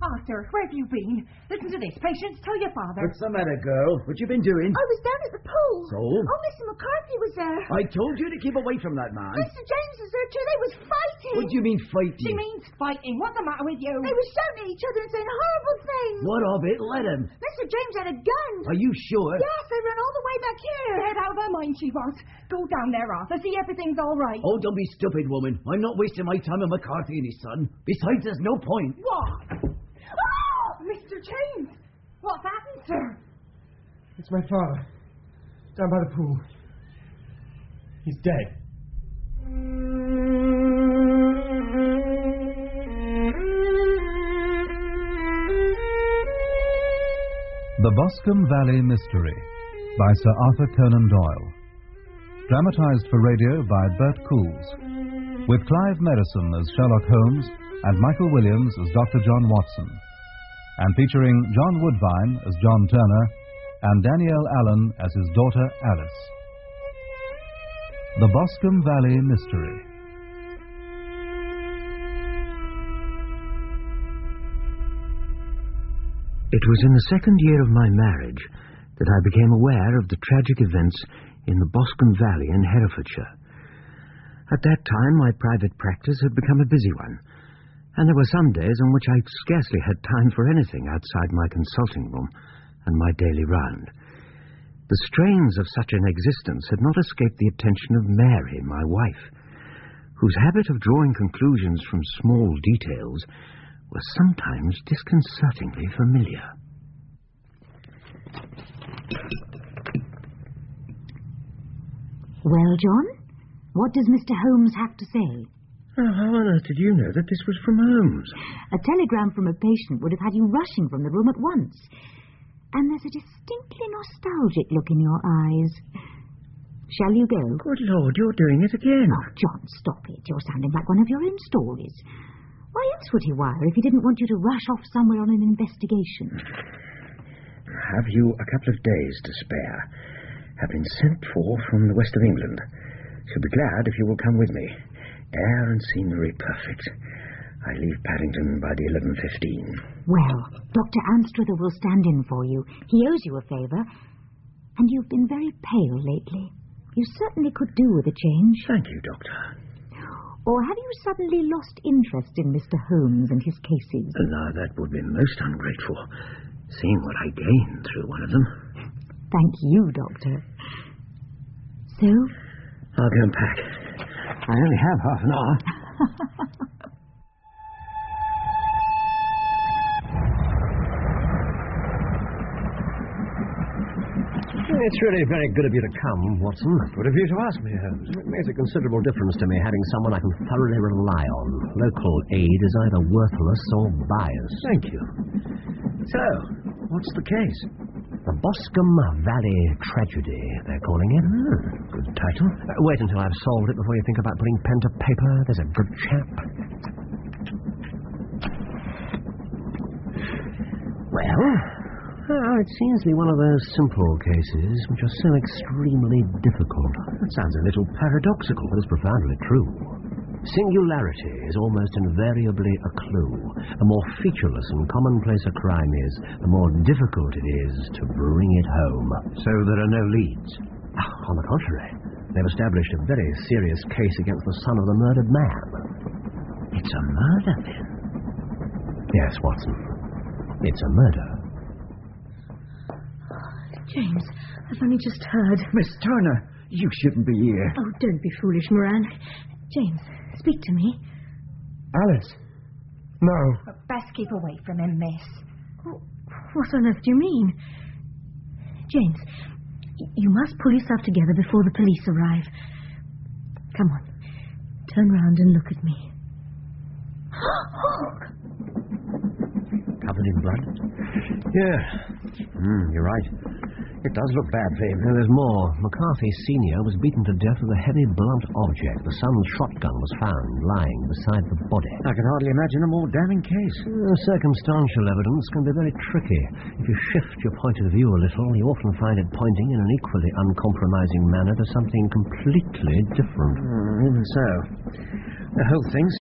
Arthur, where have you been? Listen to this. Patience, tell your father. What's the matter, girl? What you been doing? I was down at the pool. So? Oh, Mr. McCarthy was there. I told you to keep away from that man. Mr. James was there too. They was fighting. What do you mean fighting? She means fighting. What's the matter with you? They were shouting at each other and saying horrible things. What of it? Let him. Mr. James had a gun. Are you sure? Yes, they ran all the way back here. Head out of her mind, she won't. Go down there, Arthur. See everything's all right. Oh, don't be stupid, woman. I'm not wasting my time on McCarthy and his son. Besides, there's no point. What? Oh, Mr. James! What's happened, sir? It's my father. Down by the pool. He's dead. The Boscombe Valley Mystery by Sir Arthur Conan Doyle. Dramatised for radio by Bert Coules, with Clive Merrison as Sherlock Holmes and Michael Williams as Dr. John Watson, and featuring John Woodvine as John Turner and Danielle Allen as his daughter Alice. The Boscombe Valley Mystery. It was in the second year of my marriage that I became aware of the tragic events in the Boscombe Valley in Herefordshire. At that time, my private practice had become a busy one, and there were some days on which I scarcely had time for anything outside my consulting room and my daily round. The strains of such an existence had not escaped the attention of Mary, my wife, whose habit of drawing conclusions from small details was sometimes disconcertingly familiar. Well, John, what does Mr. Holmes have to say? Oh, how on earth did you know that this was from Holmes? A telegram from a patient would have had you rushing from the room at once. And there's a distinctly nostalgic look in your eyes. Shall you go? Good Lord, you're doing it again. Oh, John, stop it. You're sounding like one of your own stories. Why else would he wire if he didn't want you to rush off somewhere on an investigation? Have you a couple of days to spare? Have been sent for from the west of England. Shall be glad if you will come with me. Air and scenery perfect. I leave Paddington by the 11:15. Well, Dr. Anstruther will stand in for you. He owes you a favour. And you've been very pale lately. You certainly could do with a change. Thank you, Doctor. Or have you suddenly lost interest in Mr. Holmes and his cases? No, that would be most ungrateful, seeing what I gained through one of them. Thank you, Doctor. So? I'll go and pack. I only have half an hour. It's really very good of you to come, Watson. Good of you to ask me, Holmes. It makes a considerable difference to me having someone I can thoroughly rely on. Local aid is either worthless or biased. Thank you. So, what's the case? The Boscombe Valley Tragedy, they're calling it. Good title. Wait until I've solved it before you think about putting pen to paper. There's a good chap. Well, it seems to be one of those simple cases which are so extremely difficult. That sounds a little paradoxical, but it's profoundly true. Singularity is almost invariably a clue. The more featureless and commonplace a crime is, the more difficult it is to bring it home. So there are no leads? On the contrary, they've established a very serious case against the son of the murdered man. It's a murder, then? Yes, Watson. It's a murder. James, I've only just heard. Miss Turner, you shouldn't be here. Oh, don't be foolish, Moran. James, speak to me. Alice. No. Best keep away from him, miss. What on earth do you mean? James, you must pull yourself together before the police arrive. Come on. Turn round and look at me. Covered in blood? Yeah. You're right. It does look bad for him. There's more. McCarthy Sr. was beaten to death with a heavy blunt object. The son's shotgun was found lying beside the body. I can hardly imagine a more damning case. Circumstantial evidence can be very tricky. If you shift your point of view a little, you often find it pointing in an equally uncompromising manner to something completely different. Even so. The whole thing